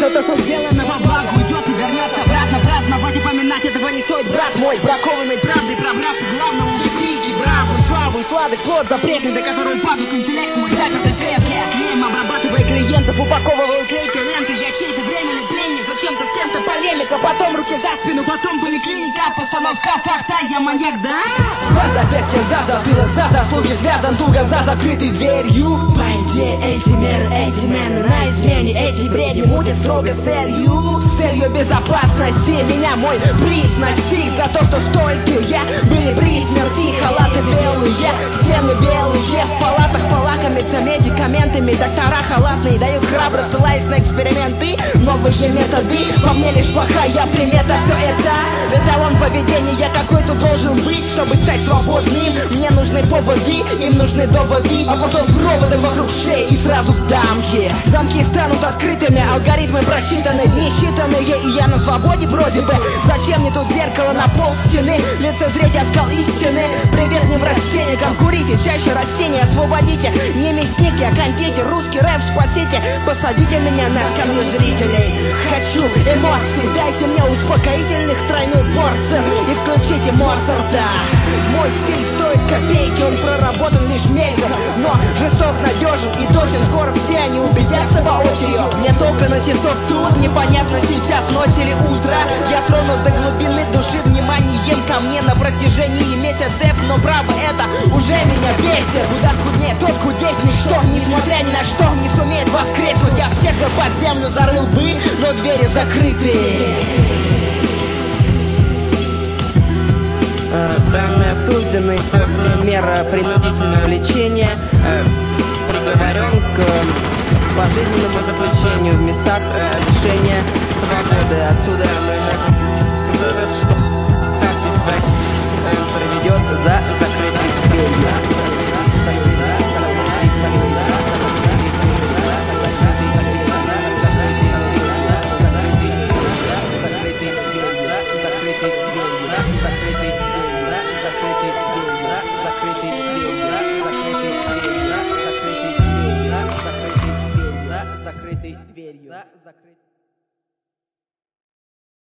Что-то, что сделано во благо, уйдет и вернется обратно. Праздновать и поминать этого не стоит, брат мой. Бракованной правдой пробраться к главному. Крики, браву, славу и сладок плод запретный, до которого падает интеллект мой запертой клетки. Ним обрабатывая клиентов, упаковываю клейкой ленты. Я чей-то временный пленник, зачем-то с кем-то полемика. Потом руки за спину, потом поликлиника. Постановка факта, я маньяк, да? Вас опять всем зада, ты зада, слуги связан туго за закрытой дверью. По идее, эти меры, эти мены на измене, эти бредни мутят строго с целью безопасности. Меня мой приз настиг за то, что стойкие были при смерти. Халаты белые, стены белые, в палатах полакомиться медикаментами. Доктора халатные дают храбро, ссылаясь на эксперименты. Новые методы, по мне лишь плохая примета. Все это эталон поведения какой-то должен быть, чтобы стать свободным. Мне нужны поводы, им нужны доводы, а потом проводы вокруг шеи и сразу в дамки. Замки станут открытыми, алгоритмы просчитаны, дни считанные, и я на свободе вроде бы. Зачем мне тут зеркало на пол стены? Лицезреть оскал истины. Привет неврастенникам, курите чаще растения, освободите. Не мясники, а контите, русский рэп спасите. Посадите меня на скамью зрителей. Хочу эмоций, дайте мне успокоительных тройную порцию и включите Моцарта. Мой стиль стоит копейки, он проработан лишь мельком, но жесток, надежен и точен. Скоро все они убедятся воочию. Мне только на часов тут, непонятно сейчас ночь или утро. Я тронут до глубины души вниманием ко мне на протяжении месяцев. Но право это уже меня бесит. Куда скуднее тот худеть, ничто, несмотря ни на что, не сумеет воскреснуть. Я всех бы под землю зарыл бы, но двери закрыты. Данный осужденный мера принудительного лечения приговорен к пожизненному заключению в местах лишения свободы. Отсюда мы можем вывод, что каждый своих проведет за закрытой дверью. Закрытой